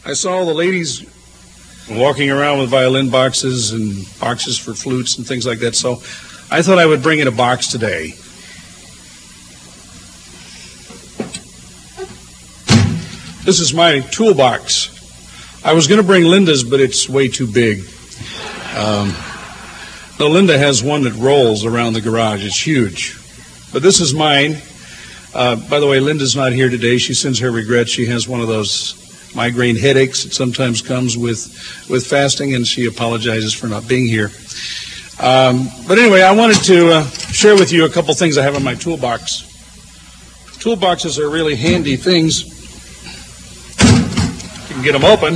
I saw all the ladies walking around with violin boxes and boxes for flutes and things like that, so I thought I would bring in a box today. This is my toolbox. I was going to bring Linda's, but it's way too big. No, Linda has one that rolls around the garage. It's huge. But this is mine. By the way, Linda's not here today. She sends her regrets. She has one of those migraine headaches that sometimes comes with fasting, and she apologizes for not being here. But anyway, I wanted to share with you a couple things I have in my toolbox. Toolboxes are really handy things. You can get them open.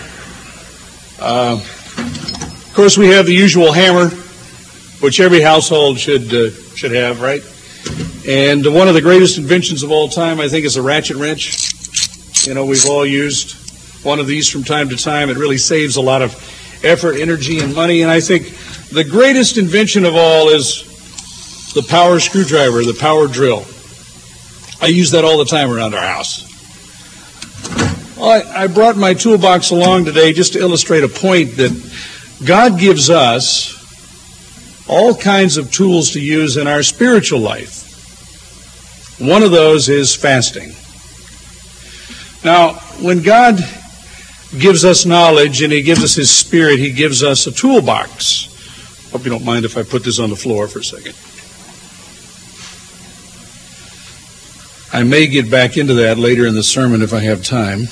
Of course, we have the usual hammer, which every household should have, right? And one of the greatest inventions of all time, I think, is a ratchet wrench. You know, we've all used one of these from time to time. It really saves a lot of effort, energy, and money. And I think the greatest invention of all is the power screwdriver, the power drill. I use that all the time around our house. Well, I brought my toolbox along today just to illustrate a point that God gives us all kinds of tools to use in our spiritual life. One of those is fasting. Now, when God gives us knowledge and He gives us His Spirit, He gives us a toolbox. Hope you don't mind if I put this on the floor for a second. I may get back into that later in the sermon if I have time.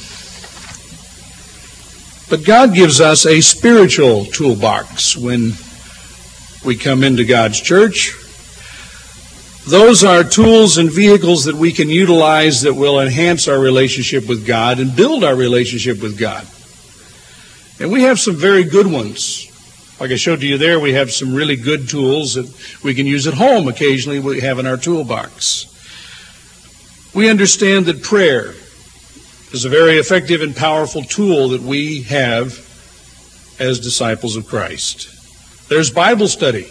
But God gives us a spiritual toolbox when we come into God's church. Those are tools and vehicles that we can utilize that will enhance our relationship with God and build our relationship with God. And we have some very good ones. Like I showed to you there, we have some really good tools that we can use at home occasionally we have in our toolbox. We understand that prayer is a very effective and powerful tool that we have as disciples of Christ. There's Bible study.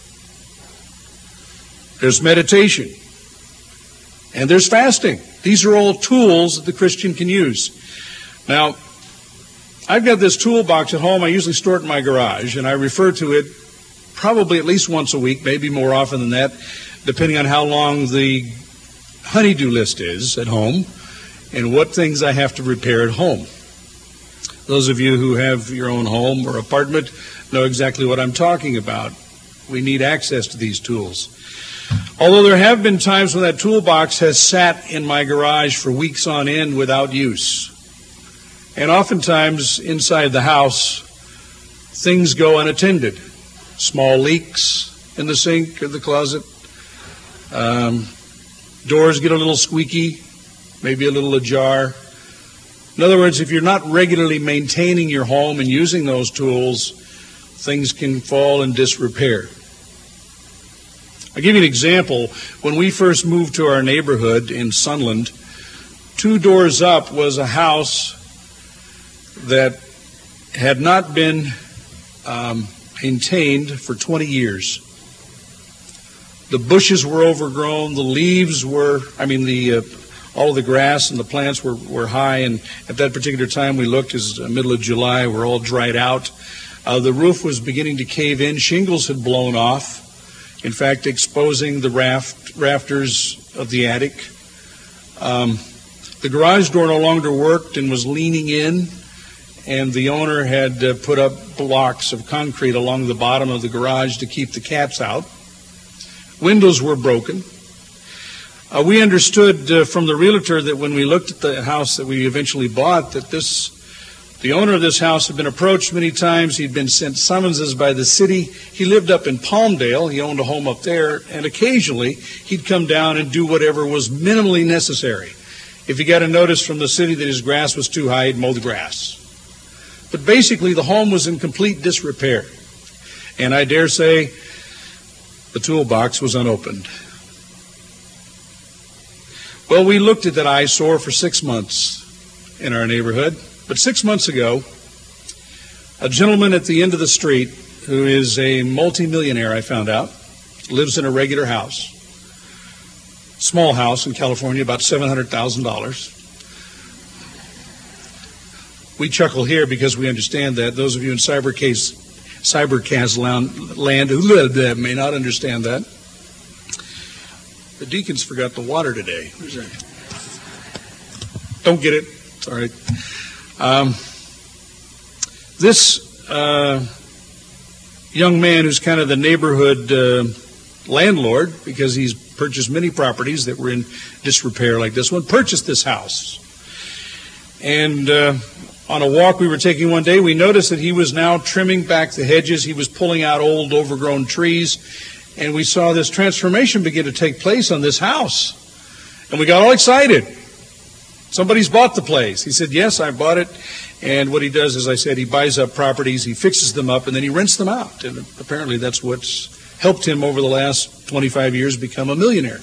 There's meditation. And there's fasting. These are all tools that the Christian can use. Now, I've got this toolbox at home. I usually store it in my garage, and I refer to it probably at least once a week, maybe more often than that, depending on how long the honey-do list is at home and what things I have to repair at home. Those of you who have your own home or apartment know exactly what I'm talking about. We need access to these tools. Although there have been times when that toolbox has sat in my garage for weeks on end without use. And oftentimes inside the house, things go unattended. Small leaks in the sink or the closet. Doors get a little squeaky, maybe a little ajar. In other words, if you're not regularly maintaining your home and using those tools, things can fall in disrepair. I'll give you an example. When we first moved to our neighborhood in Sunland, 2 doors up was a house that had not been maintained for 20 years. The bushes were overgrown, the leaves were, all of the grass and the plants were high, and at that particular time we looked, it was the middle of July, we're all dried out. The roof was beginning to cave in, shingles had blown off, in fact exposing the rafters of the attic. The garage door no longer worked and was leaning in, and the owner had put up blocks of concrete along the bottom of the garage to keep the cats out. Windows were broken. We understood from the realtor that when we looked at the house that we eventually bought, that the owner of this house had been approached many times. He'd been sent summonses by the city. He lived up in Palmdale. He owned a home up there, and occasionally he'd come down and do whatever was minimally necessary. If he got a notice from the city that his grass was too high, he'd mow the grass. But basically, the home was in complete disrepair. And I dare say the toolbox was unopened. Well, we looked at that eyesore for 6 months in our neighborhood. But 6 months ago, a gentleman at the end of the street, who is a multimillionaire, I found out, lives in a regular house. Small house in California, about $700,000. We chuckle here because we understand that. Those of you in Cybercast land who may not understand that. The deacons forgot the water today. Who's that? Don't get it. It's all right. This young man who's kind of the neighborhood landlord, because he's purchased many properties that were in disrepair like this one, purchased this house. And on a walk we were taking one day, we noticed that he was now trimming back the hedges. He was pulling out old, overgrown trees. And we saw this transformation begin to take place on this house. And we got all excited. Somebody's bought the place. He said, yes, I bought it. And what he does, as I said, he buys up properties, he fixes them up, and then he rents them out. And apparently that's what's helped him over the last 25 years become a millionaire.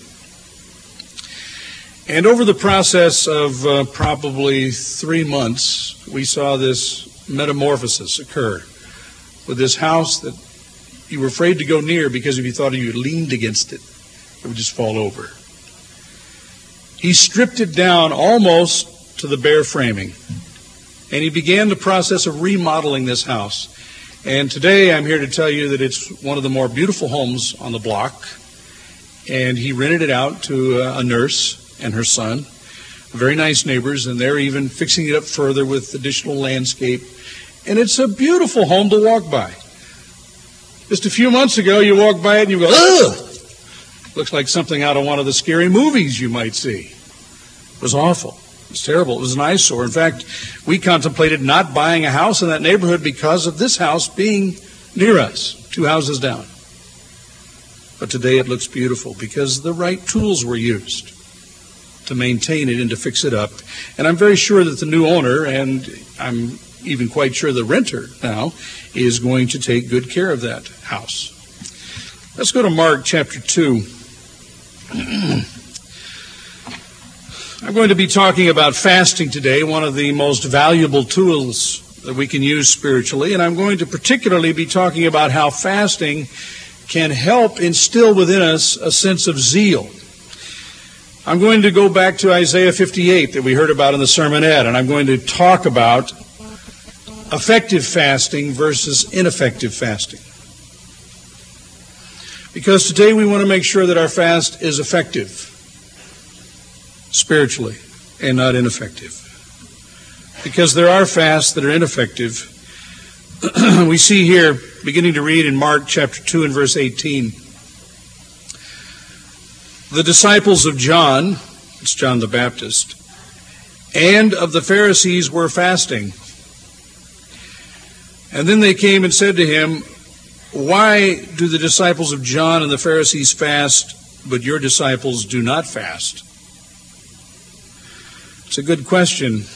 And over the process of probably 3 months, we saw this metamorphosis occur with this house that you were afraid to go near because if you thought you leaned against it, it would just fall over. He stripped it down almost to the bare framing. And he began the process of remodeling this house. And today I'm here to tell you that it's one of the more beautiful homes on the block. And he rented it out to a nurse and her son, very nice neighbors, and they're even fixing it up further with additional landscape. And it's a beautiful home to walk by. Just a few months ago, you walk by it and you go, ugh! Looks like something out of one of the scary movies you might see. It was awful. It was terrible. It was an eyesore. In fact, we contemplated not buying a house in that neighborhood because of this house being near us, 2 houses down. But today it looks beautiful because the right tools were used to maintain it and to fix it up. And I'm very sure that the new owner, and I'm even quite sure the renter now, is going to take good care of that house. Let's go to Mark chapter 2. I'm going to be talking about fasting today, one of the most valuable tools that we can use spiritually, and I'm going to particularly be talking about how fasting can help instill within us a sense of zeal. I'm going to go back to Isaiah 58 that we heard about in the sermonette, and I'm going to talk about effective fasting versus ineffective fasting. Because today we want to make sure that our fast is effective spiritually and not ineffective. Because there are fasts that are ineffective. We see here, beginning to read in Mark chapter 2 and verse 18, the disciples of John, it's John the Baptist, and of the Pharisees were fasting. And then they came and said to him, why do the disciples of John and the Pharisees fast, but your disciples do not fast? It's a good question.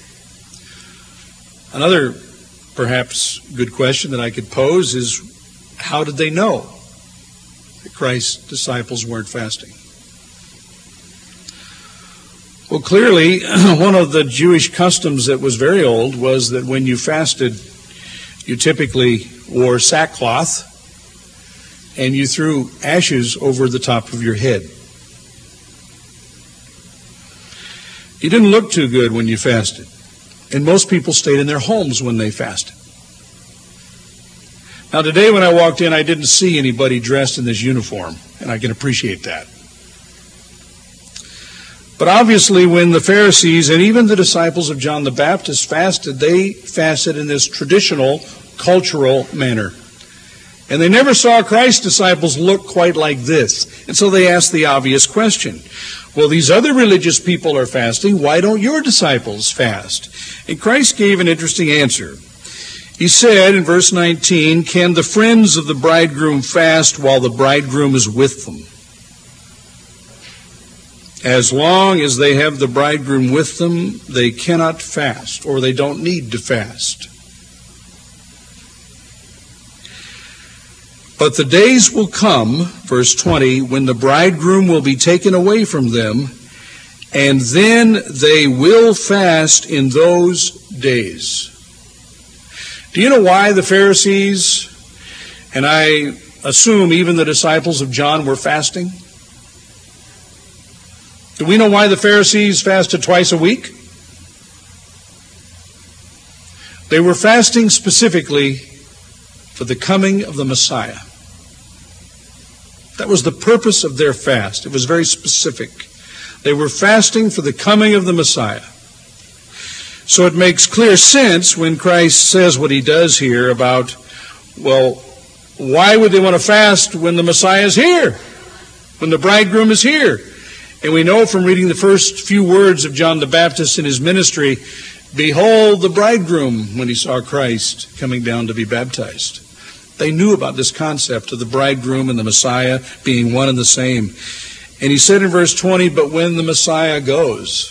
Another perhaps good question that I could pose is, how did they know that Christ's disciples weren't fasting? Well, clearly, one of the Jewish customs that was very old was that when you fasted, you typically wore sackcloth and you threw ashes over the top of your head. You didn't look too good when you fasted. And most people stayed in their homes when they fasted. Now today when I walked in, I didn't see anybody dressed in this uniform, and I can appreciate that. But obviously when the Pharisees and even the disciples of John the Baptist fasted, they fasted in this traditional, cultural manner. And they never saw Christ's disciples look quite like this. And so they asked the obvious question. Well, these other religious people are fasting. Why don't your disciples fast? And Christ gave an interesting answer. He said in verse 19, can the friends of the bridegroom fast while the bridegroom is with them? As long as they have the bridegroom with them, they cannot fast, or they don't need to fast. But the days will come, verse 20, when the bridegroom will be taken away from them, and then they will fast in those days. Do you know why the Pharisees, and I assume even the disciples of John, were fasting? Do we know why the Pharisees fasted twice a week? They were fasting specifically for the coming of the Messiah. That was the purpose of their fast. It was very specific. They were fasting for the coming of the Messiah. So it makes clear sense when Christ says what he does here about, well, why would they want to fast when the Messiah is here? When the bridegroom is here? And we know from reading the first few words of John the Baptist in his ministry, behold the bridegroom, when he saw Christ coming down to be baptized. They knew about this concept of the bridegroom and the Messiah being one and the same. And he said in verse 20, but when the Messiah goes,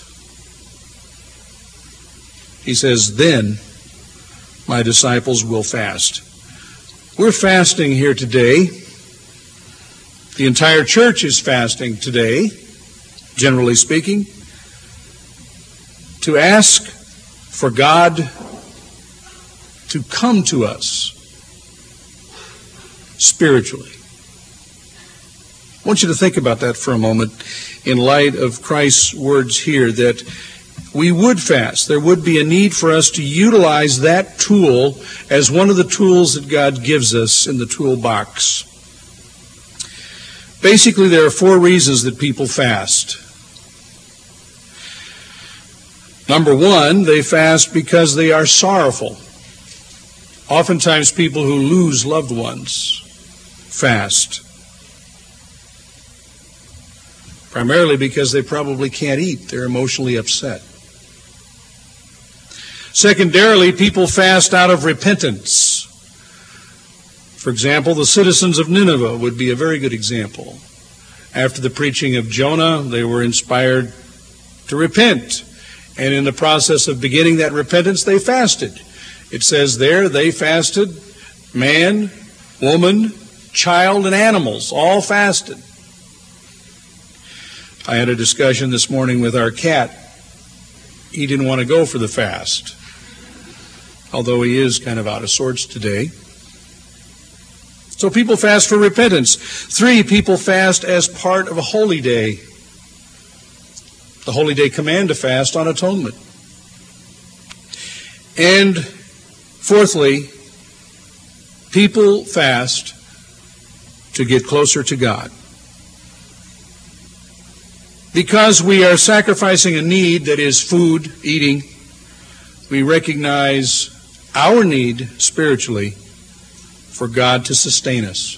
he says, then my disciples will fast. We're fasting here today. The entire church is fasting today, generally speaking, to ask for God to come to us spiritually. I want you to think about that for a moment in light of Christ's words here that we would fast. There would be a need for us to utilize that tool as one of the tools that God gives us in the toolbox. Basically, there are 4 reasons that people fast. Number 1, they fast because they are sorrowful. Oftentimes, people who lose loved ones fast. Primarily because they probably can't eat. They're emotionally upset. Secondarily, people fast out of repentance. For example, the citizens of Nineveh would be a very good example. After the preaching of Jonah, they were inspired to repent. And in the process of beginning that repentance, they fasted. It says there, they fasted, man, woman, child, and animals, all fasted. I had a discussion this morning with our cat. He didn't want to go for the fast, although he is kind of out of sorts today. So people fast for repentance. 3, people fast as part of a holy day. The holy day command to fast on atonement. And fourthly, people fast to get closer to God. Because we are sacrificing a need that is food, eating, we recognize our need spiritually for God to sustain us.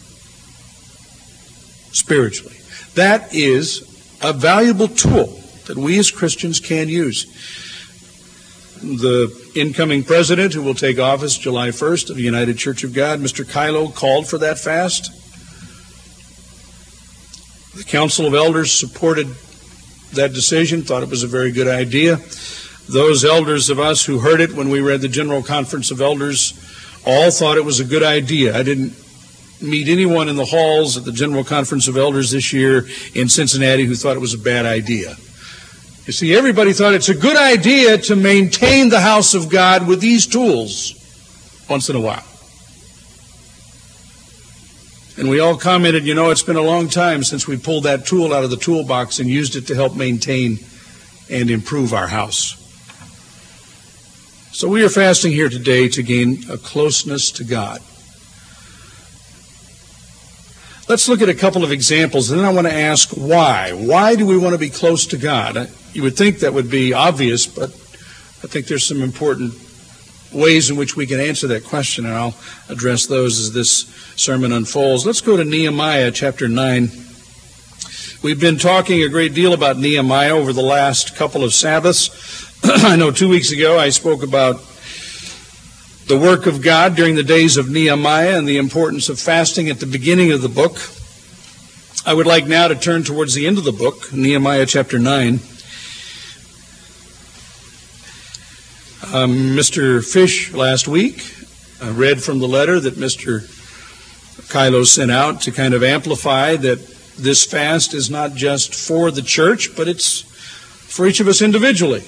Spiritually. That is a valuable tool that we as Christians can use. The incoming president, who will take office July 1st of the United Church of God, Mr. Kylo, called for that fast. The Council of Elders supported that decision, thought it was a very good idea. Those elders of us who heard it when we read the General Conference of Elders all thought it was a good idea. I didn't meet anyone in the halls at the General Conference of Elders this year in Cincinnati who thought it was a bad idea. You see, everybody thought it's a good idea to maintain the house of God with these tools once in a while. And we all commented, you know, it's been a long time since we pulled that tool out of the toolbox and used it to help maintain and improve our house. So we are fasting here today to gain a closeness to God. Let's look at a couple of examples, and then I want to ask why. Why do we want to be close to God? You would think that would be obvious, but I think there's some important ways in which we can answer that question, and I'll address those as this sermon unfolds. Let's go to Nehemiah chapter 9. We've been talking a great deal about Nehemiah over the last couple of Sabbaths. I know 2 weeks ago I spoke about the work of God during the days of Nehemiah and the importance of fasting at the beginning of the book. I would like now to turn towards the end of the book, Nehemiah chapter 9. Mr. Fish last week read from the letter that Mr. Kylo sent out to kind of amplify that this fast is not just for the church, but it's for each of us individually.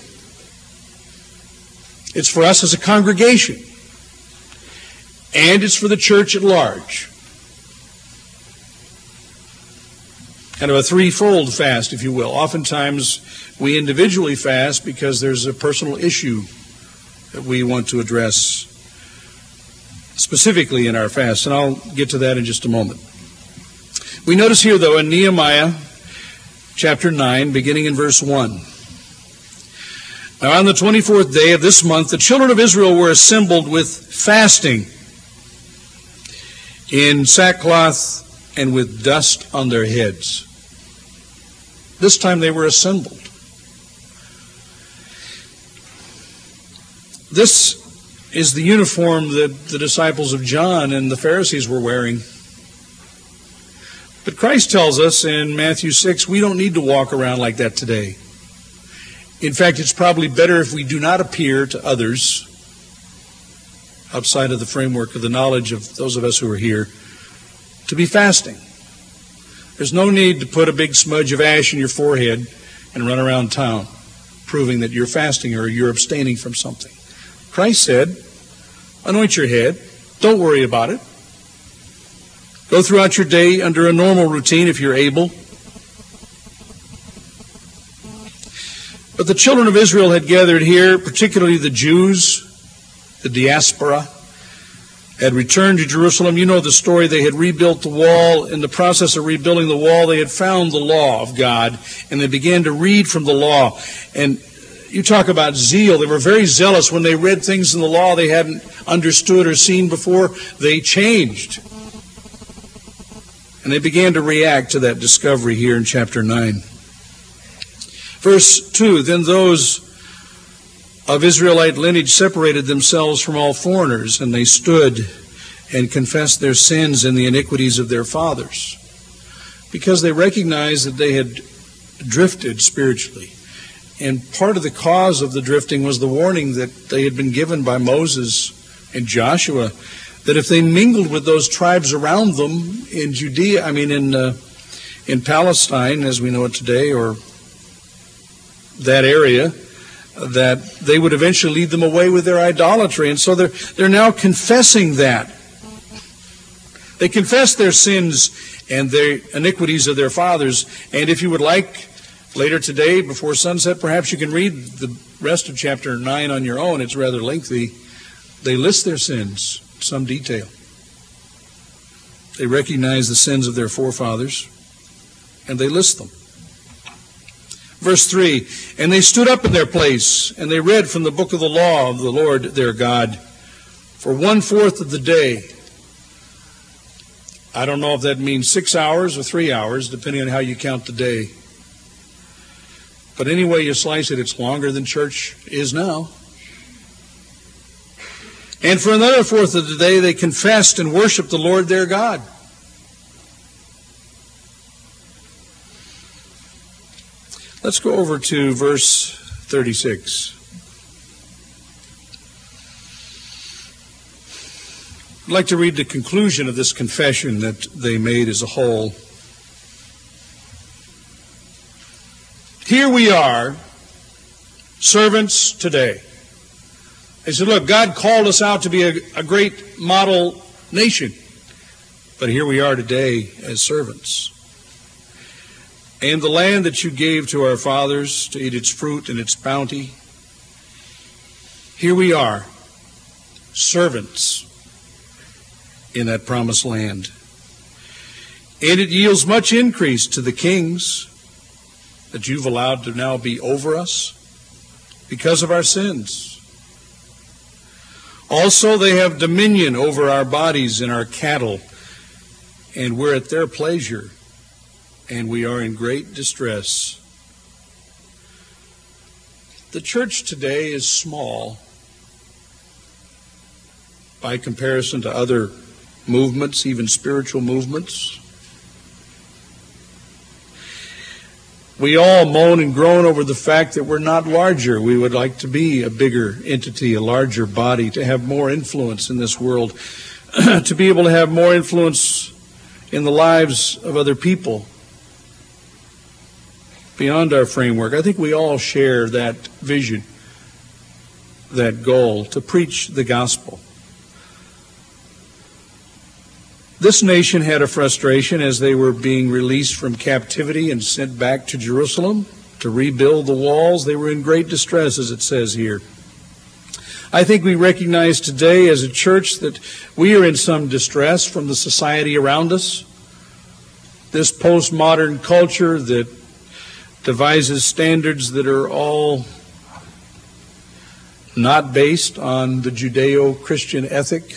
It's for us as a congregation. And it's for the church at large. Kind of a threefold fast, if you will. Oftentimes we individually fast because there's a personal issue that we want to address specifically in our fast, and I'll get to that in just a moment. We notice here, though, in Nehemiah chapter 9, beginning in verse 1. Now on the 24th day of this month, the children of Israel were assembled with fasting, in sackcloth and with dust on their heads. This time they were assembled. This is the uniform that the disciples of John and the Pharisees were wearing. But Christ tells us in Matthew 6, we don't need to walk around like that today. In fact, it's probably better if we do not appear to others outside of the framework of the knowledge of those of us who are here to be fasting. There's no need to put a big smudge of ash in your forehead and run around town proving that you're fasting or you're abstaining from something. Christ said, anoint your head. Don't worry about it. Go throughout your day under a normal routine if you're able. But the children of Israel had gathered here, particularly the Jews, the diaspora, had returned to Jerusalem. You know the story. They had rebuilt the wall. In the process of rebuilding the wall, they had found the law of God, and they began to read from the law. And you talk about zeal. They were very zealous. When they read things in the law they hadn't understood or seen before, they changed. And they began to react to that discovery here in chapter 9. Verse 2, then those of Israelite lineage separated themselves from all foreigners, and they stood and confessed their sins and the iniquities of their fathers, because they recognized that they had drifted spiritually. And part of the cause of the drifting was the warning that they had been given by Moses and Joshua, that if they mingled with those tribes around them in Judea, in Palestine, as we know it today, or that area, that they would eventually lead them away with their idolatry. And so they're now confessing that. They confess their sins and their iniquities of their fathers. And if you would like, later today, before sunset, perhaps you can read the rest of chapter 9 on your own. It's rather lengthy. They list their sins in some detail. They recognize the sins of their forefathers, and they list them. Verse 3, and they stood up in their place, and they read from the book of the law of the Lord their God for 1/4 of the day. I don't know if that means 6 hours or 3 hours, depending on how you count the day. But any way you slice it, it's longer than church is now. And for another 1/4 of the day, they confessed and worshiped the Lord their God. Let's go over to verse 36. I'd like to read the conclusion of this confession that they made as a whole. Here we are, servants today. They said, look, God called us out to be a great model nation, but here we are today as servants. And the land that you gave to our fathers to eat its fruit and its bounty, here we are, servants in that promised land. And it yields much increase to the kings that you've allowed to now be over us because of our sins. Also, they have dominion over our bodies and our cattle, and we're at their pleasure, and we are in great distress. The church today is small by comparison to other movements, even spiritual movements. We all moan and groan over the fact that we're not larger. We would like to be a bigger entity, a larger body, to have more influence in this world, to be able to have more influence in the lives of other people beyond our framework. I think we all share that vision, that goal, to preach the gospel. This nation had a frustration as they were being released from captivity and sent back to Jerusalem to rebuild the walls. They were in great distress, as it says here. I think we recognize today as a church that we are in some distress from the society around us. This postmodern culture that devises standards that are all not based on the Judeo-Christian ethic.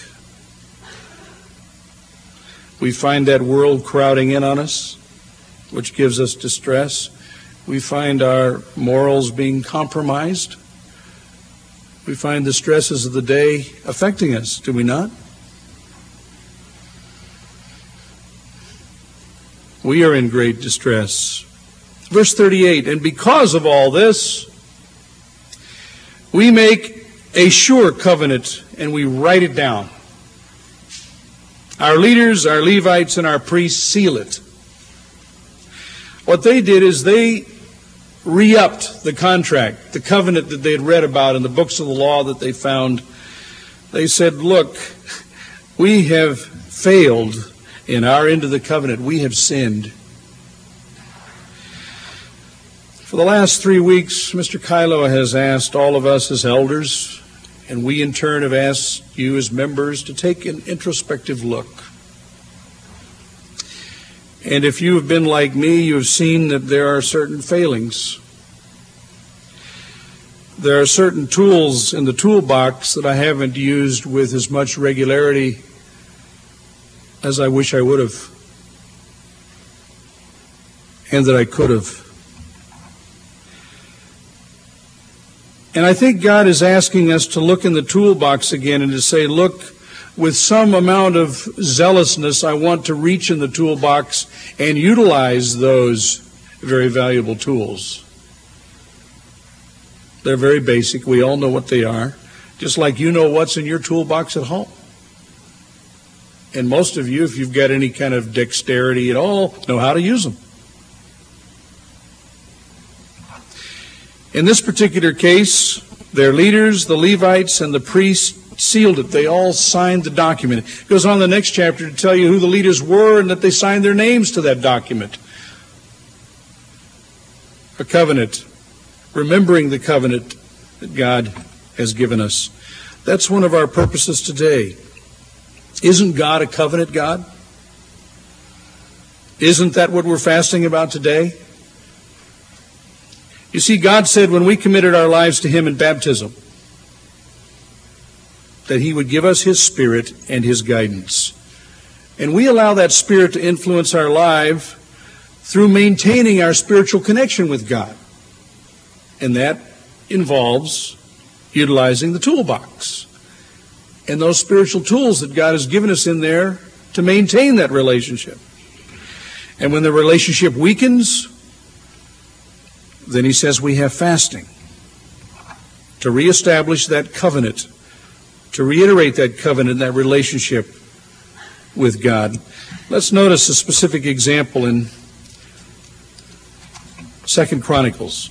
We find that world crowding in on us, which gives us distress. We find our morals being compromised. We find the stresses of the day affecting us, do we not? We are in great distress. Verse 38, and because of all this, we make a sure covenant and we write it down. Our leaders, our Levites, and our priests seal it. What they did is they re-upped the contract, the covenant that they had read about in the books of the law that they found. They said, look, we have failed in our end of the covenant. We have sinned. For the last 3 weeks, Mr. Kylo has asked all of us as elders, and we in turn have asked you as members to take an introspective look. And if you have been like me, you have seen that there are certain failings. There are certain tools in the toolbox that I haven't used with as much regularity as I wish I would have, and that I could have. And I think God is asking us to look in the toolbox again and to say, look, with some amount of zealousness, I want to reach in the toolbox and utilize those very valuable tools. They're very basic. We all know what they are, just like you know what's in your toolbox at home. And most of you, if you've got any kind of dexterity at all, know how to use them. In this particular case, their leaders, the Levites, and the priests sealed it. They all signed the document. It goes on in the next chapter to tell you who the leaders were and that they signed their names to that document. A covenant, remembering the covenant that God has given us. That's one of our purposes today. Isn't God a covenant God? Isn't that what we're fasting about today? You see, God said when we committed our lives to Him in baptism, that He would give us His Spirit and His guidance. And we allow that Spirit to influence our life through maintaining our spiritual connection with God. And that involves utilizing the toolbox and those spiritual tools that God has given us in there to maintain that relationship. And when the relationship weakens, then He says we have fasting to reestablish that covenant, to reiterate that covenant, that relationship with God. Let's notice a specific example in 2 Chronicles.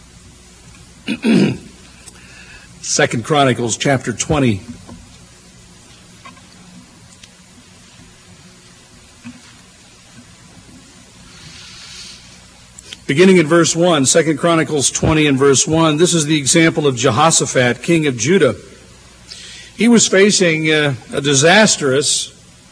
2 Chronicles chapter 20. Beginning in verse 1, 2 Chronicles 20 and verse 1, this is the example of Jehoshaphat, king of Judah. He was facing a disastrous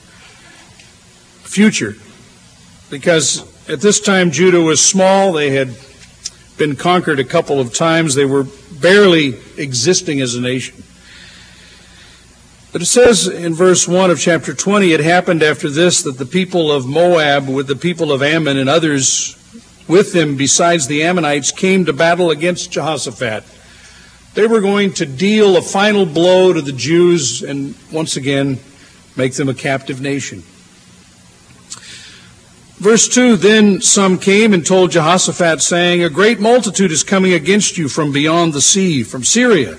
future because at this time Judah was small. They had been conquered a couple of times. They were barely existing as a nation. But it says in verse 1 of chapter 20, it happened after this that the people of Moab with the people of Ammon and others with them besides the Ammonites came to battle against Jehoshaphat. They were going to deal a final blow to the Jews and once again make them a captive nation. Verse 2, then some came and told Jehoshaphat, saying, a great multitude is coming against you from beyond the sea, from Syria.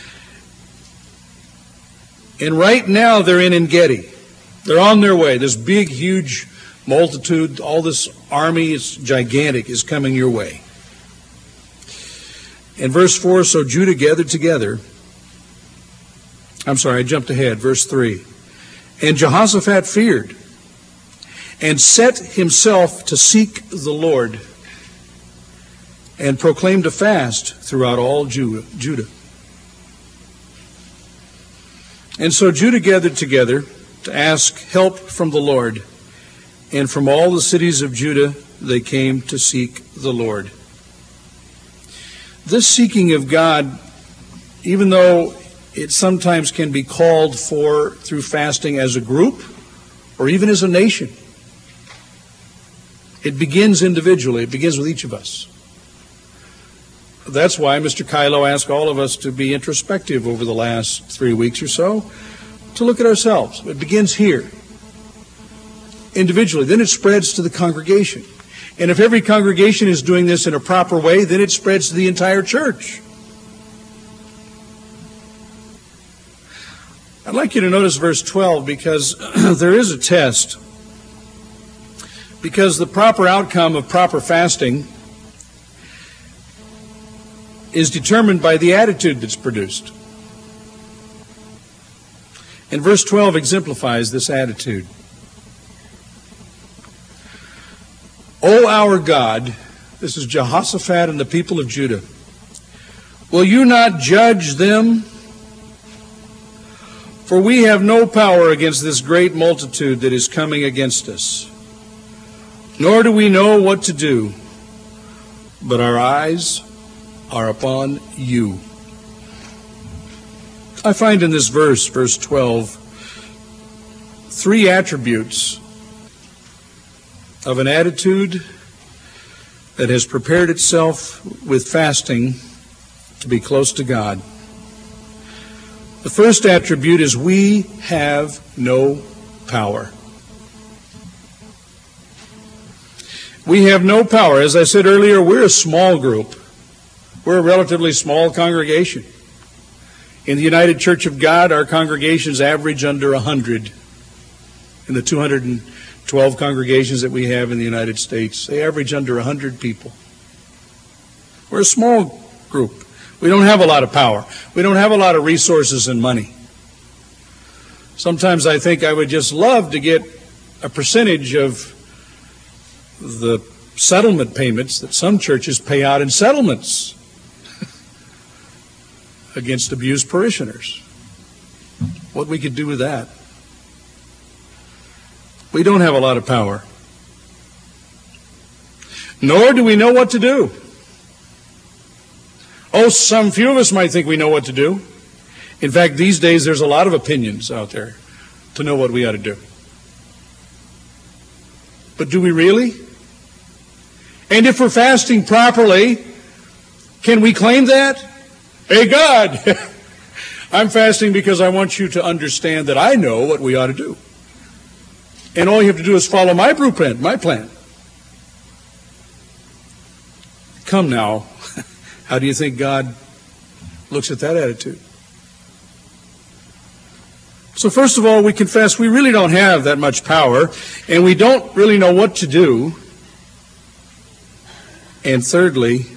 And right now they're in En-Gedi. They're on their way. This big, huge multitude, all this army, is gigantic, is coming your way. In verse 4, so Judah gathered together. I'm sorry, I jumped ahead. Verse 3. And Jehoshaphat feared and set himself to seek the Lord and proclaimed a fast throughout all Judah. And so Judah gathered together to ask help from the Lord. And from all the cities of Judah they came to seek the Lord. This seeking of God, even though it sometimes can be called for through fasting as a group or even as a nation, it begins individually. It begins with each of us. That's why Mr. Kylo asked all of us to be introspective over the last 3 weeks or so, to look at ourselves. It begins here, individually. Then it spreads to the congregation. And if every congregation is doing this in a proper way, then it spreads to the entire church. I'd like you to notice verse 12, because there is a test. Because the proper outcome of proper fasting is determined by the attitude that's produced. And verse 12 exemplifies this attitude. O our God, this is Jehoshaphat and the people of Judah, will you not judge them? For we have no power against this great multitude that is coming against us, nor do we know what to do, but our eyes are upon you. I find in this verse, verse 12, 3 attributes of an attitude that has prepared itself with fasting to be close to God. The first attribute is we have no power. We have no power. As I said earlier, we're a small group. We're a relatively small congregation. In the United Church of God, our congregations average under 100. In the 212 congregations that we have in the United States, they average under 100 people. We're a small group. We don't have a lot of power. We don't have a lot of resources and money. Sometimes I think I would just love to get a percentage of the settlement payments that some churches pay out in settlements against abused parishioners. What we could do with that. We don't have a lot of power. Nor do we know what to do. Oh, some few of us might think we know what to do. In fact, these days there's a lot of opinions out there to know what we ought to do. But do we really? And if we're fasting properly, can we claim that? Hey, God, I'm fasting because I want you to understand that I know what we ought to do. And all you have to do is follow my blueprint, my plan. Come now. How do you think God looks at that attitude? So first of all, we confess we really don't have that much power, and we don't really know what to do. And thirdly,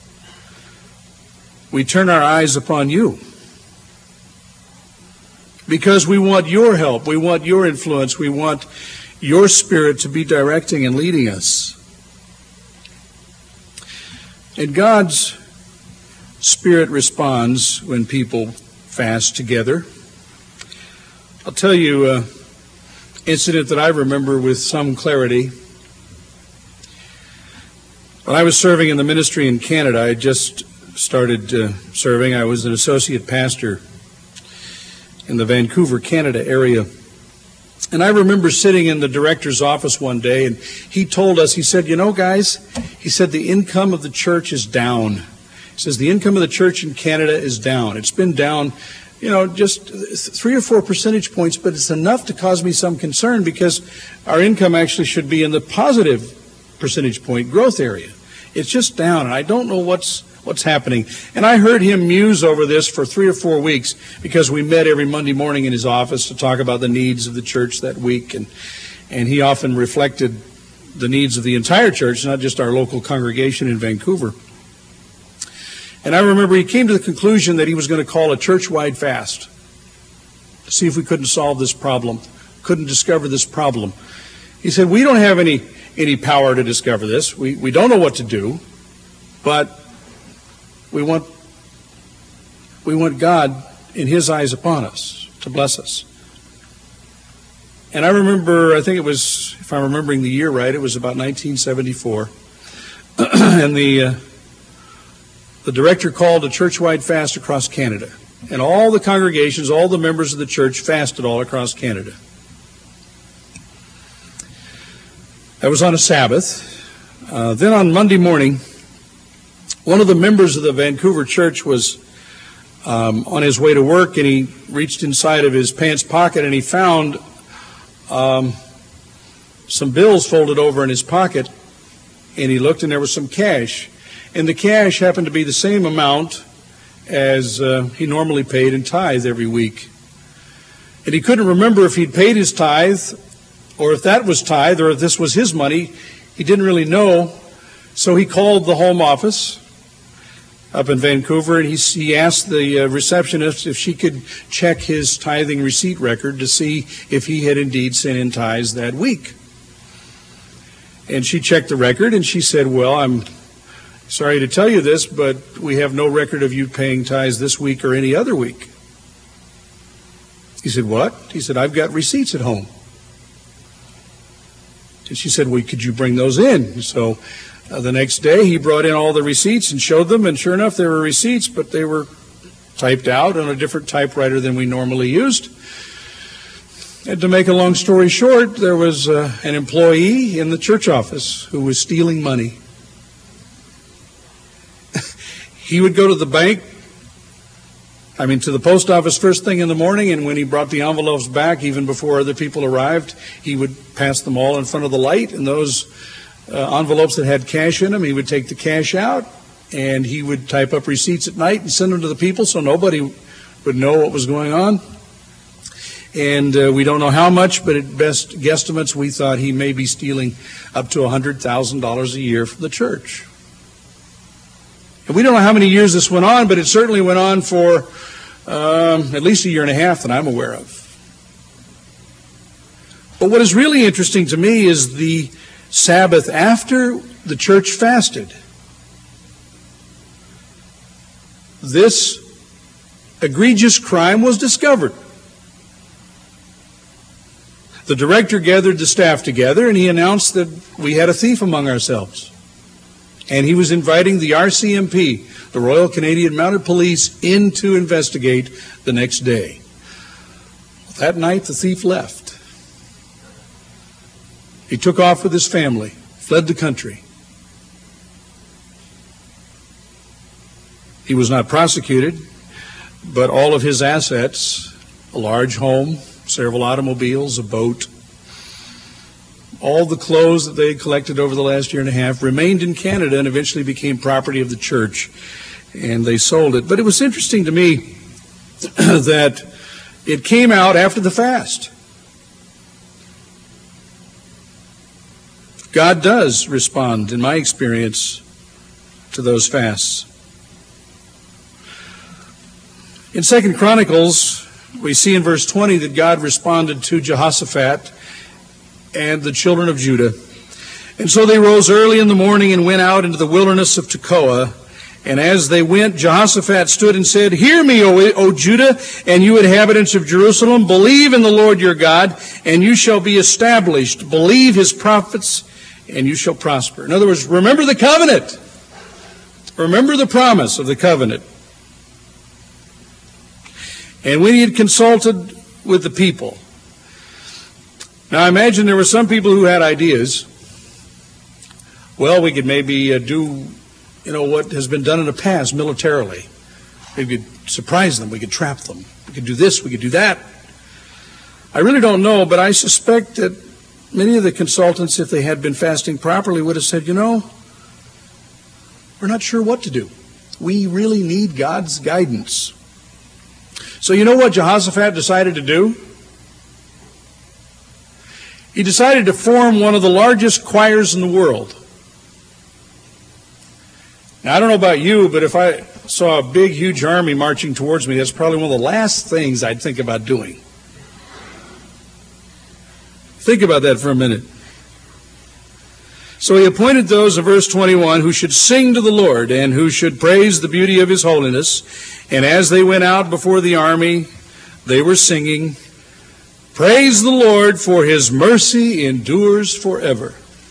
we turn our eyes upon you. Because we want your help, we want your influence, we want your Spirit to be directing and leading us. And God's Spirit responds when people fast together. I'll tell you an incident that I remember with some clarity. When I was serving in the ministry in Canada, I just started serving. I was an associate pastor in the Vancouver, Canada area. And I remember sitting in the director's office one day, and he told us, he said, you know, guys, he said, the income of the church is down. He says, the income of the church in Canada is down. It's been down, just 3 or 4 percentage points, but it's enough to cause me some concern because our income actually should be in the positive percentage point growth area. It's just down, and I don't know what's happening. And I heard him muse over this for 3 or 4 weeks because we met every Monday morning in his office to talk about the needs of the church that week. And he often reflected the needs of the entire church, not just our local congregation in Vancouver. And I remember he came to the conclusion that he was going to call a church-wide fast to see if we couldn't solve this problem, couldn't discover this problem. He said, we don't have any power to discover this. We don't know what to do, but we want God in His eyes upon us. to bless us. And I remember, I think it was, if I'm remembering the year right, it was about 1974. And the director called a church-wide fast across Canada. And all the congregations, all the members of the church fasted all across Canada. That was on a Sabbath. Then on Monday morning, one of the members of the Vancouver church was on his way to work, and he reached inside of his pants pocket and he found some bills folded over in his pocket, and he looked and there was some cash. And the cash happened to be the same amount as he normally paid in tithe every week. And he couldn't remember if he'd paid his tithe or if that was tithe or if this was his money. He didn't really know. So he called the home office up in Vancouver, and he asked the receptionist if she could check his tithing receipt record to see if he had indeed sent in tithes that week. And she checked the record, and she said, "Well, I'm sorry to tell you this, but we have no record of you paying tithes this week or any other week." He said, "What?" He said, "I've got receipts at home." And she said, "Well, could you bring those in?" So the next day he brought in all the receipts and showed them, and sure enough, there were receipts, but they were typed out on a different typewriter than we normally used. And to make a long story short, there was an employee in the church office who was stealing money. He would go to the bank, to the post office first thing in the morning, and when he brought the envelopes back, even before other people arrived, he would pass them all in front of the light, and those envelopes that had cash in them, he would take the cash out, and he would type up receipts at night and send them to the people so nobody would know what was going on. And we don't know how much, but at best guesstimates, we thought he may be stealing up to $100,000 a year from the church. And we don't know how many years this went on, but it certainly went on for at least a year and a half that I'm aware of. But what is really interesting to me is the Sabbath after the church fasted. This egregious crime was discovered. The director gathered the staff together, and he announced that we had a thief among ourselves. And he was inviting the RCMP, the Royal Canadian Mounted Police, in to investigate the next day. That night, the thief left. He took off with his family, fled the country. He was not prosecuted, but all of his assets, a large home, several automobiles, a boat, all the clothes that they had collected over the last year and a half remained in Canada and eventually became property of the church, and they sold it. But it was interesting to me that it came out after the fast. God does respond, in my experience, to those fasts. In 2 Chronicles, we see in verse 20 that God responded to Jehoshaphat and the children of Judah. And so they rose early in the morning and went out into the wilderness of Tekoa. And as they went, Jehoshaphat stood and said, "Hear me, O Judah, and you inhabitants of Jerusalem. Believe in the Lord your God, and you shall be established. Believe his prophets, and you shall prosper." In other words, remember the covenant. Remember the promise of the covenant. And when he had consulted with the people. Now I imagine there were some people who had ideas. Well, we could maybe do, what has been done in the past militarily. We could surprise them. We could trap them. We could do this. We could do that. I really don't know, but I suspect that many of the consultants, if they had been fasting properly, would have said, we're not sure what to do. We really need God's guidance. So you know what Jehoshaphat decided to do? He decided to form one of the largest choirs in the world. Now, I don't know about you, but if I saw a big, huge army marching towards me, that's probably one of the last things I'd think about doing. Think about that for a minute. So he appointed those in verse 21 who should sing to the Lord and who should praise the beauty of his holiness. And as they went out before the army, they were singing, "Praise the Lord, for his mercy endures forever."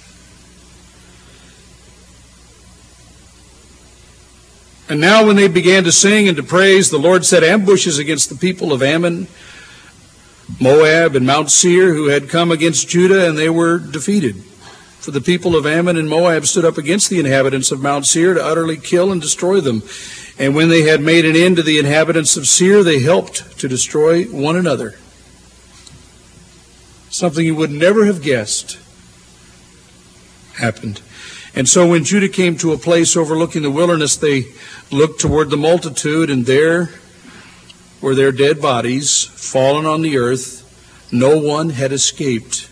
And now when they began to sing and to praise, the Lord set ambushes against the people of Ammon, Moab, and Mount Seir, who had come against Judah, and they were defeated. For the people of Ammon and Moab stood up against the inhabitants of Mount Seir to utterly kill and destroy them. And when they had made an end to the inhabitants of Seir, they helped to destroy one another. Something you would never have guessed happened. And so when Judah came to a place overlooking the wilderness, they looked toward the multitude, and there were their dead bodies fallen on the earth. No one had escaped.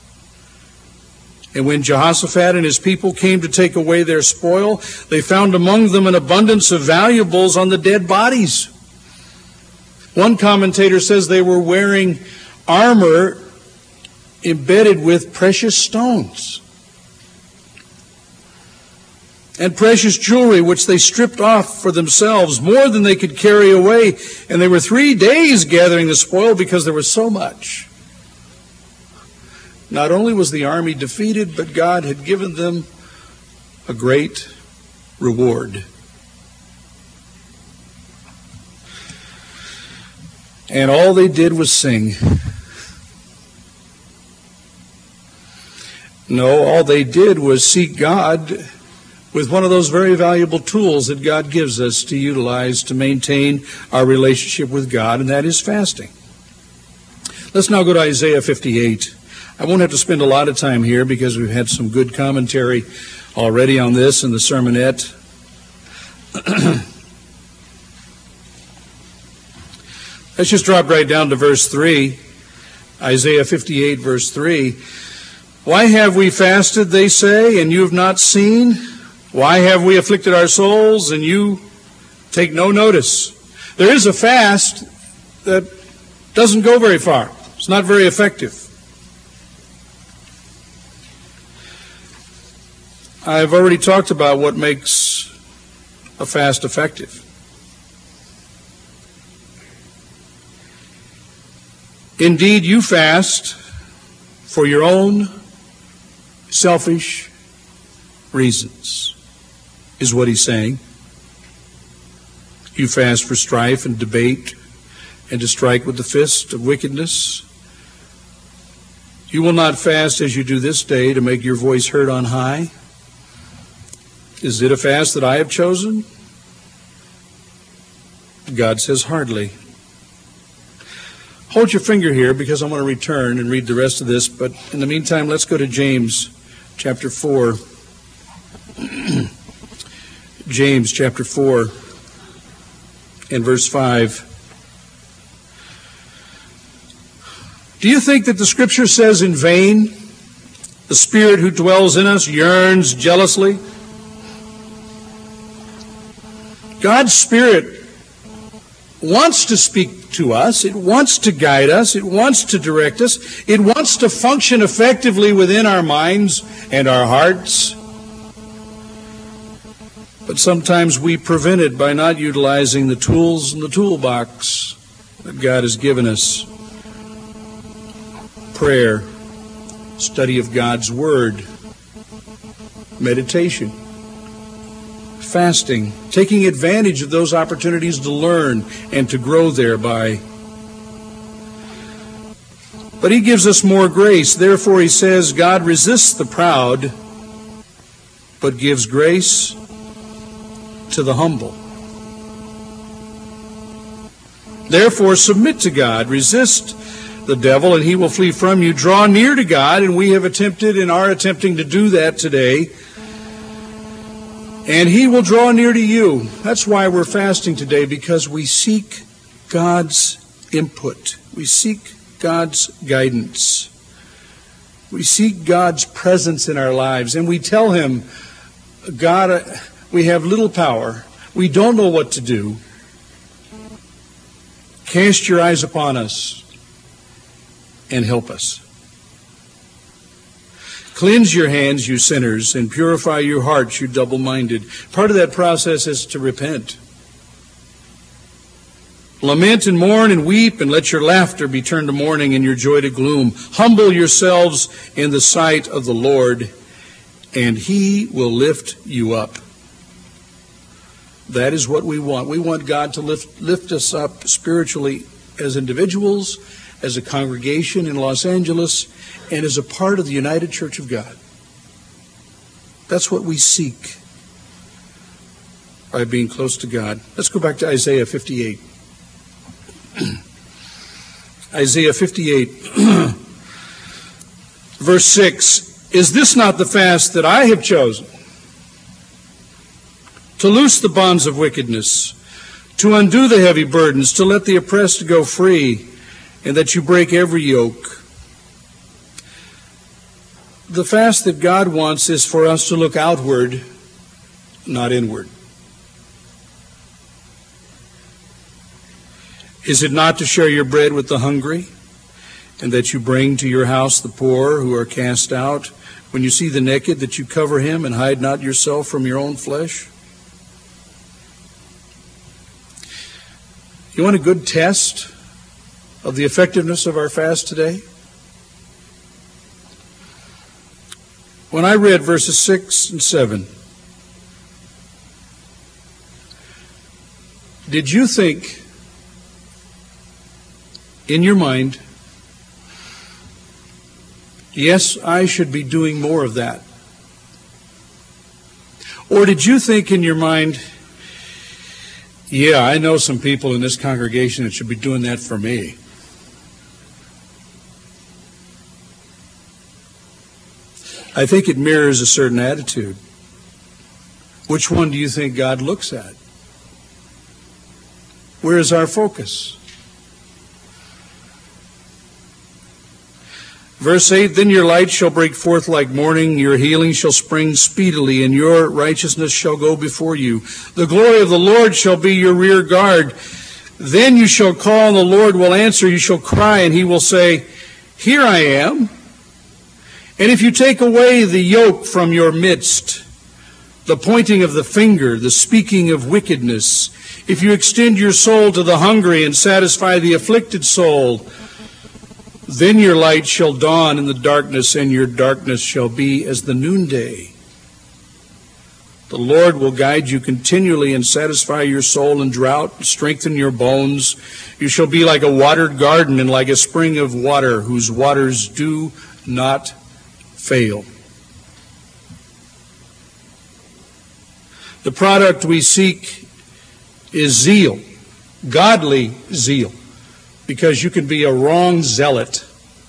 And when Jehoshaphat and his people came to take away their spoil, they found among them an abundance of valuables on the dead bodies. One commentator says they were wearing armor embedded with precious stones and precious jewelry, which they stripped off for themselves, more than they could carry away. And they were 3 days gathering the spoil because there was so much. Not only was the army defeated, but God had given them a great reward. And all they did was sing. No, all they did was seek God with one of those very valuable tools that God gives us to utilize to maintain our relationship with God, and that is fasting. Let's now go to Isaiah 58. I won't have to spend a lot of time here because we've had some good commentary already on this in the sermonette. Let's just drop right down to verse 3. Isaiah 58, verse 3. Why have we fasted, they say, and you have not seen? Why have we afflicted our souls, and you take no notice? There is a fast that doesn't go very far. It's not very effective. I've already talked about what makes a fast effective. Indeed, you fast for your own selfish reasons, is what he's saying. You fast for strife and debate and to strike with the fist of wickedness. You will not fast as you do this day to make your voice heard on high. Is it a fast that I have chosen? God says, hardly. Hold your finger here because I want to return and read the rest of this, but in the meantime, let's go to James chapter 4. James chapter 4 and verse 5. Do you think that the Scripture says in vain, the Spirit who dwells in us yearns jealously? God's Spirit wants to speak to us. It wants to guide us. It wants to direct us. It wants to function effectively within our minds and our hearts. But sometimes we prevent it by not utilizing the tools in the toolbox that God has given us. Prayer, study of God's Word, meditation, fasting, taking advantage of those opportunities to learn and to grow thereby. But he gives us more grace. Therefore, he says, God resists the proud, but gives grace to the humble. Therefore, submit to God. Resist the devil, and he will flee from you. Draw near to God, and we have attempted and are attempting to do that today. And he will draw near to you. That's why we're fasting today, because we seek God's input. We seek God's guidance. We seek God's presence in our lives. And we tell him, God, we have little power. We don't know what to do. Cast your eyes upon us and help us. Cleanse your hands, you sinners, and purify your hearts, you double-minded. Part of that process is to repent. Lament and mourn and weep, and let your laughter be turned to mourning and your joy to gloom. Humble yourselves in the sight of the Lord, and He will lift you up. That is what we want. We want God to lift us up spiritually as individuals, as a congregation in Los Angeles, and as a part of the United Church of God. That's what we seek by being close to God. Let's go back to Isaiah 58. Isaiah 58, verse 6. Is this not the fast that I have chosen? To loose the bonds of wickedness, to undo the heavy burdens, to let the oppressed go free, and that you break every yoke. The fast that God wants is for us to look outward, not inward. Is it not to share your bread with the hungry, and that you bring to your house the poor who are cast out? When you see the naked, that you cover him and hide not yourself from your own flesh? You want a good test of the effectiveness of our fast today? When I read verses 6 and 7, did you think in your mind, yes, I should be doing more of that? Or did you think in your mind, yeah, I know some people in this congregation that should be doing that for me? I think it mirrors a certain attitude. Which one do you think God looks at? Where is our focus? Verse 8, then your light shall break forth like morning, your healing shall spring speedily, and your righteousness shall go before you. The glory of the Lord shall be your rear guard. Then you shall call, and the Lord will answer. You shall cry, and He will say, here I am. And if you take away the yoke from your midst, the pointing of the finger, the speaking of wickedness, if you extend your soul to the hungry and satisfy the afflicted soul, then your light shall dawn in the darkness, and your darkness shall be as the noonday. The Lord will guide you continually and satisfy your soul in drought, strengthen your bones. You shall be like a watered garden and like a spring of water, whose waters do not fail. The product we seek is zeal, godly zeal. Because you can be a wrong zealot.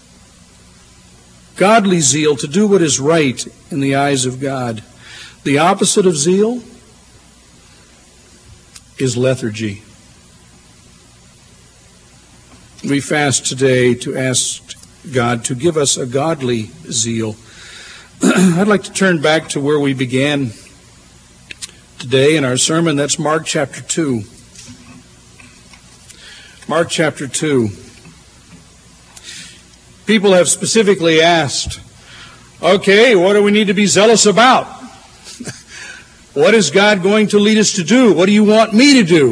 Godly zeal to do what is right in the eyes of God. The opposite of zeal is lethargy. We fast today to ask God to give us a godly zeal. I'd like to turn back to where we began today in our sermon. That's Mark chapter 2. Mark chapter 2. People have specifically asked, okay, what do we need to be zealous about? What is God going to lead us to do? What do you want me to do?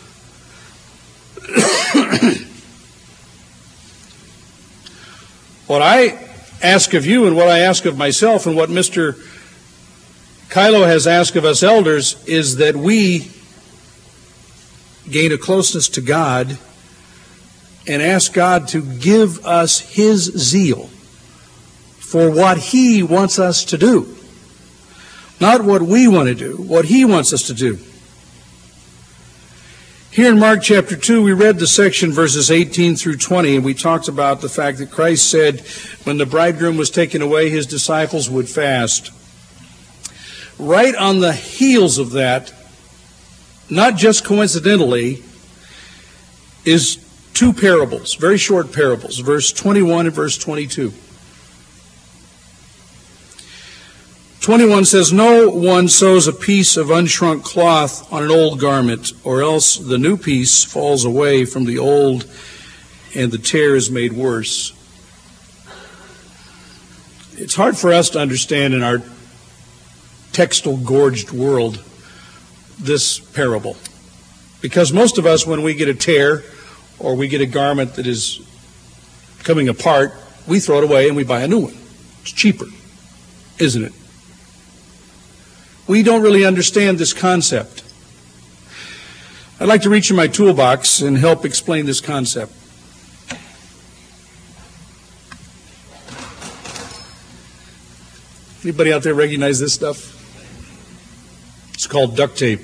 What I ask of you and what I ask of myself and what Mr. Kylo has asked of us elders is that we gain a closeness to God and ask God to give us His zeal for what He wants us to do. Not what we want to do, what He wants us to do. Here in Mark chapter 2, we read the section verses 18 through 20, and we talked about the fact that Christ said when the bridegroom was taken away, His disciples would fast. Right on the heels of that, not just coincidentally, is two parables, very short parables, verse 21 and verse 22. 21 says, no one sews a piece of unshrunk cloth on an old garment, or else the new piece falls away from the old, and the tear is made worse. It's hard for us to understand in our textile-gorged world this parable, Because most of us, when we get a tear or we get a garment that is coming apart, we throw it away and we buy a new one. It's cheaper, isn't it? We don't really understand this concept. I'd like to reach in my toolbox and help explain this concept. Anybody out there recognize this stuff? It's called duct tape.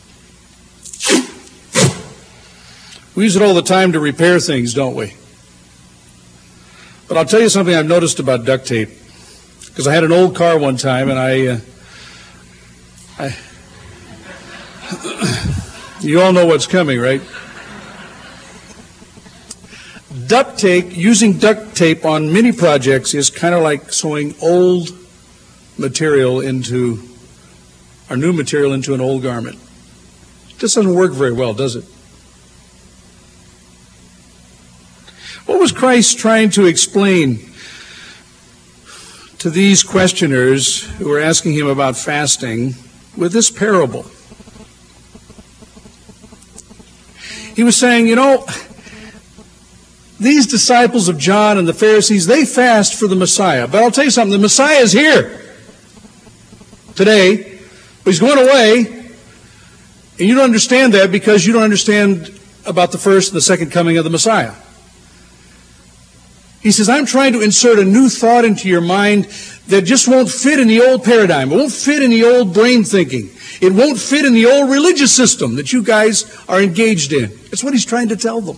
We use it all the time to repair things, don't we? But I'll tell you something I've noticed about duct tape. Because I had an old car one time, and you all know what's coming, right? Using duct tape on many projects is kind of like sewing old material into, or new material into an old garment. It just doesn't work very well, does it? What was Christ trying to explain to these questioners who were asking him about fasting with this parable? He was saying, these disciples of John and the Pharisees, they fast for the Messiah. But I'll tell you something, the Messiah is here today, but he's going away. And you don't understand that because you don't understand about the first and the second coming of the Messiah. He says, I'm trying to insert a new thought into your mind that just won't fit in the old paradigm. It won't fit in the old brain thinking. It won't fit in the old religious system that you guys are engaged in. That's what he's trying to tell them.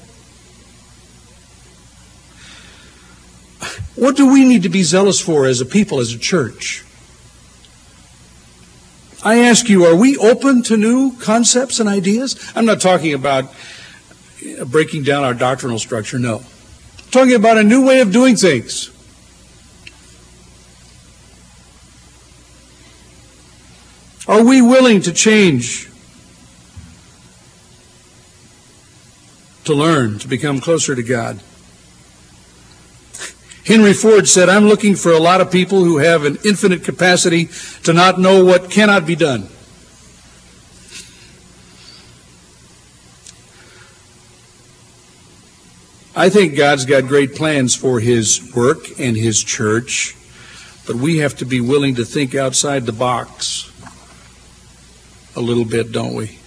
What do we need to be zealous for as a people, as a church? I ask you, are we open to new concepts and ideas? I'm not talking about breaking down our doctrinal structure, no. I'm talking about a new way of doing things. Are we willing to change, to learn, to become closer to God? Henry Ford said, I'm looking for a lot of people who have an infinite capacity to not know what cannot be done. I think God's got great plans for his work and his church, but we have to be willing to think outside the box a little bit, don't we?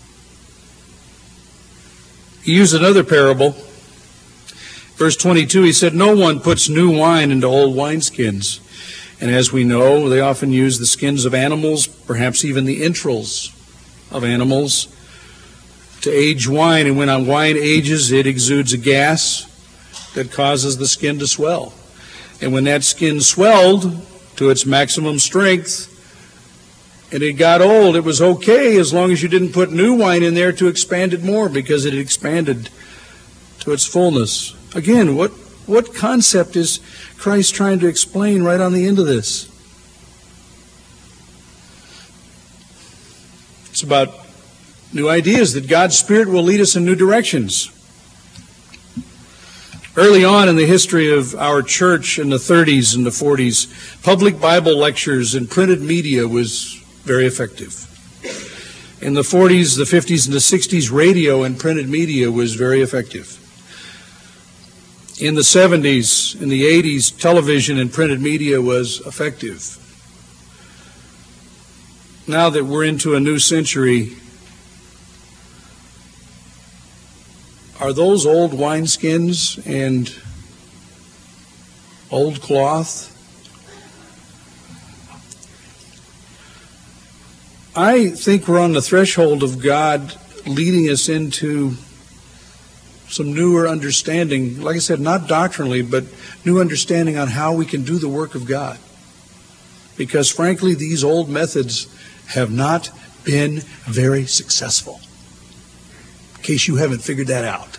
He used another parable. Verse 22, he said, no one puts new wine into old wineskins. And as we know, they often use the skins of animals, perhaps even the entrails of animals, to age wine. And when a wine ages, it exudes a gas that causes the skin to swell. And when that skin swelled to its maximum strength, and it got old, it was okay as long as you didn't put new wine in there to expand it more, because it had expanded to its fullness. Again, what concept is Christ trying to explain right on the end of this? It's about new ideas, that God's Spirit will lead us in new directions. Early on in the history of our church in the 30s and the 40s, public Bible lectures and printed media was very effective. In the 40s, the 50s, and the 60s, radio and printed media was very effective. In the 70s, in the 80s, television and printed media was effective. Now that we're into a new century, are those old wineskins and old cloth? I think we're on the threshold of God leading us into some newer understanding, like I said, not doctrinally, but new understanding on how we can do the work of God. Because frankly, these old methods have not been very successful. In case you haven't figured that out.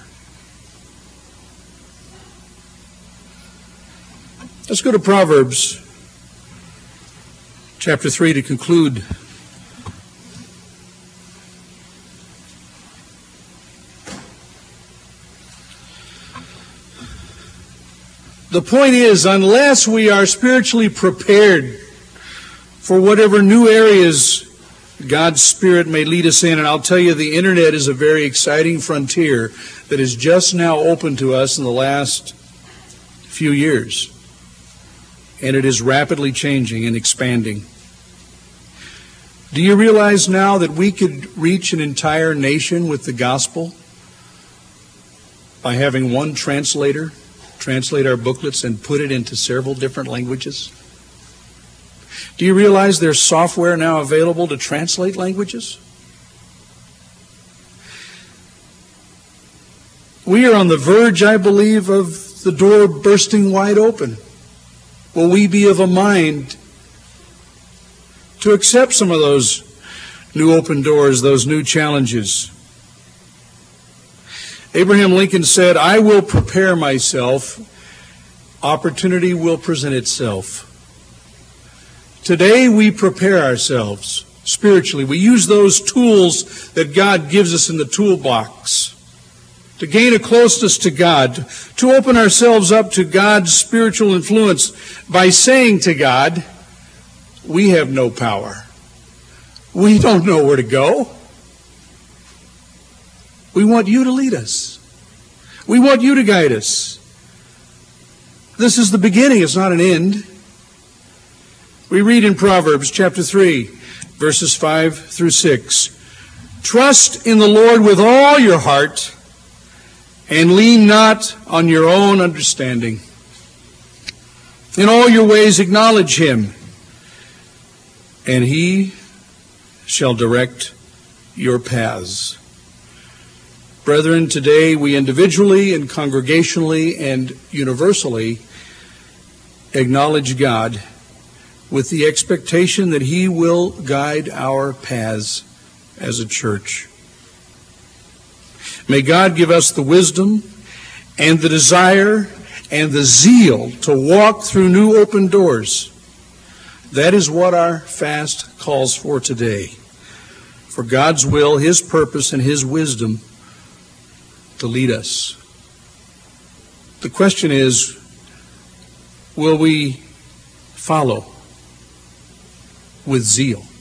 Let's go to Proverbs chapter 3 to conclude. The point is, unless we are spiritually prepared for whatever new areas God's Spirit may lead us in. And I'll tell you, the internet is a very exciting frontier that is just now open to us in the last few years. And it is rapidly changing and expanding. Do you realize now that we could reach an entire nation with the gospel by having one translator translate our booklets and put it into several different languages? Do you realize there's software now available to translate languages? We are on the verge, I believe, of the door bursting wide open. Will we be of a mind to accept some of those new open doors, those new challenges? Abraham Lincoln said, "I will prepare myself. Opportunity will present itself." Today we prepare ourselves spiritually. We use those tools that God gives us in the toolbox to gain a closeness to God, to open ourselves up to God's spiritual influence by saying to God, we have no power. We don't know where to go. We want you to lead us. We want you to guide us. This is the beginning, it's not an end. We read in Proverbs chapter 3, verses 5 through 6. Trust in the Lord with all your heart, and lean not on your own understanding. In all your ways acknowledge him, and he shall direct your paths. Brethren, today we individually and congregationally and universally acknowledge God with the expectation that he will guide our paths as a church. May God give us the wisdom and the desire and the zeal to walk through new open doors. That is what our fast calls for today. For God's will, his purpose, and his wisdom to lead us. The question is, will we follow with zeal?